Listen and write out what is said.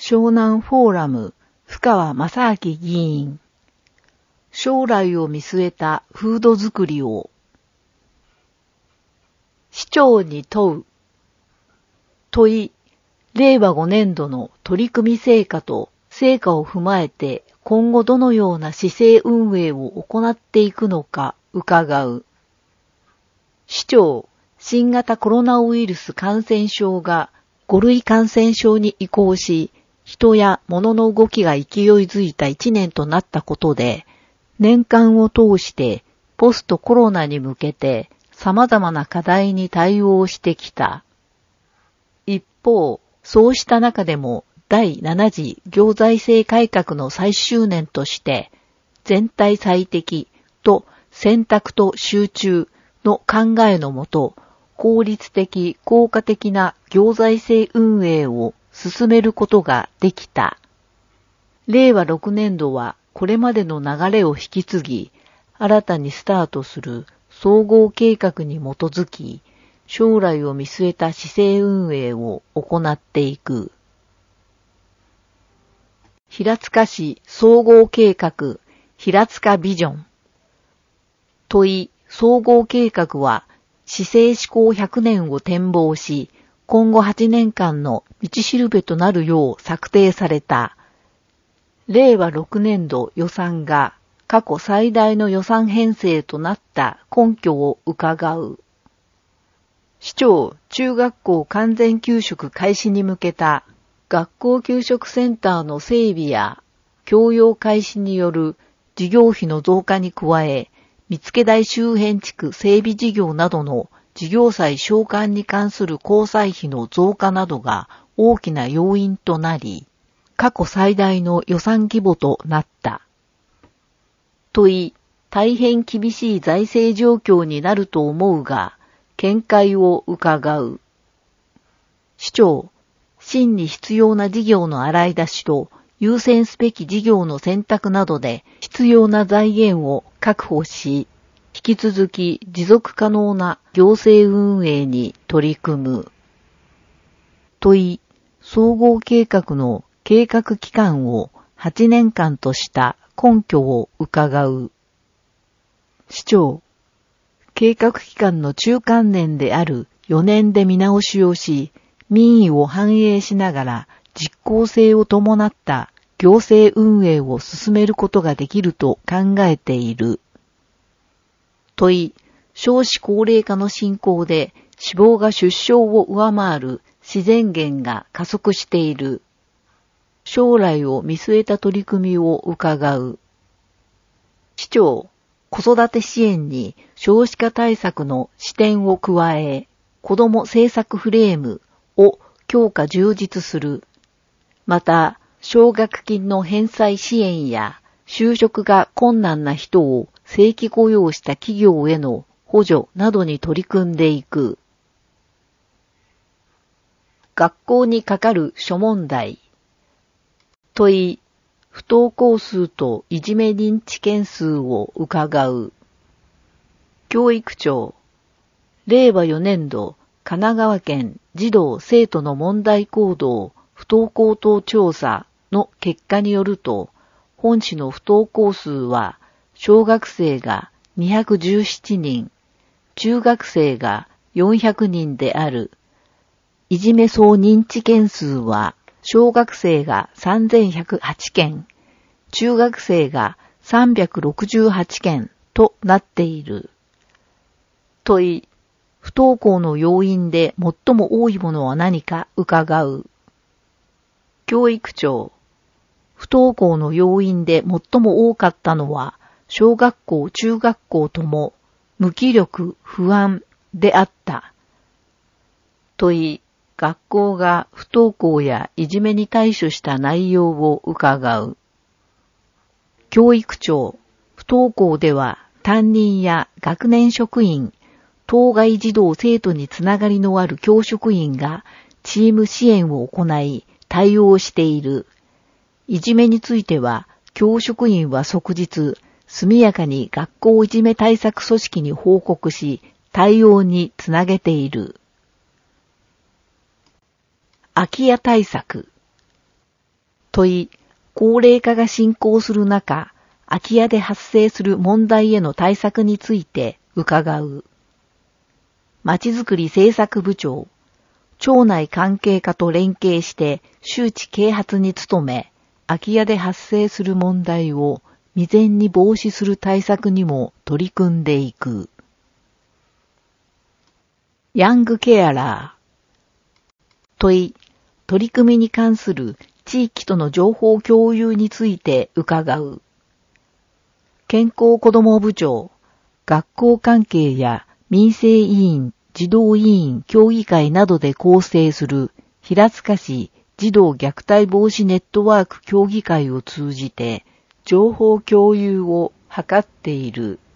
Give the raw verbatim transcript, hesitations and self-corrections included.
湘南フォーラム深川正明議員。将来を見据えたフード作りを。市長に問う。問い、れいわごねんどの取り組み成果と成果を踏まえて今後どのような市政運営を行っていくのか伺う。市長、新型コロナウイルス感染症がごるい感染症に移行し、人や物の動きが勢いづいた一年となったことで、年間を通してポストコロナに向けて様々な課題に対応してきた。一方、そうした中でも第なな次行財政改革の最終年として、全体最適と選択と集中の考えのもと、効率的、効果的な行財政運営を進めることができた。れいわろくねんどはこれまでの流れを引き継ぎ、新たにスタートする総合計画に基づき、将来を見据えた市政運営を行っていく。平塚市総合計画、平塚ビジョン。問い、総合計画は、市政施行ひゃくねんを展望し、今後はちねんかんの道しるべとなるよう策定された。れいわろくねんど予算が過去最大の予算編成となった根拠を伺う。市長、中学校完全給食開始に向けた学校給食センターの整備や教養開始による事業費の増加に加え、見附台周辺地区整備事業などの事業債償還に関する交際費の増加などが大きな要因となり、過去最大の予算規模となった。問い、大変厳しい財政状況になると思うが、見解を伺う。市長、真に必要な事業の洗い出しと優先すべき事業の選択などで必要な財源を確保し、引き続き持続可能な行政運営に取り組む。問い、総合計画の計画期間をはちねんかんとした根拠を伺う。市長、計画期間の中間年であるよねんで見直しをし、民意を反映しながら実効性を伴った行政運営を進めることができると考えている。問い、少子高齢化の進行で死亡が出生を上回る自然減が加速している。将来を見据えた取り組みを伺う。市長、子育て支援に少子化対策の視点を加え、子ども政策フレームを強化充実する。また、奨学金の返済支援や就職が困難な人を正規雇用した企業への補助などに取り組んでいく。学校にかかる諸問題。問い、不登校数といじめ認知件数を伺う。教育庁、れいわよねんど神奈川県児童生徒の問題行動不登校等調査の結果によると、本市の不登校数は小学生がにひゃくじゅうななにん、中学生がよんひゃくにんである。いじめ総認知件数は小学生がさんぜんひゃくはちけん、中学生がさんびゃくろくじゅうはちけんとなっている。問い、不登校の要因で最も多いものは何か伺う。教育庁、不登校の要因で最も多かったのは、小学校、中学校とも無気力、不安であった。問い、学校が不登校やいじめに対処した内容を伺う。教育庁、不登校では担任や学年職員、当該児童生徒につながりのある教職員がチーム支援を行い対応している。いじめについては、教職員は即日、速やかに学校いじめ対策組織に報告し、対応につなげている。空き家対策。 問い、高齢化が進行する中、空き家で発生する問題への対策について伺う。まちづくり政策部長、町内関係課と連携して周知啓発に努め、空き家で発生する問題を未然に防止する対策にも取り組んでいく。ヤングケアラー。問い、取り組みに関する地域との情報共有について伺う。健康子ども部長、学校関係や民生委員、児童委員協議会などで構成する平塚市児童虐待防止ネットワーク協議会を通じて情報共有を図っている。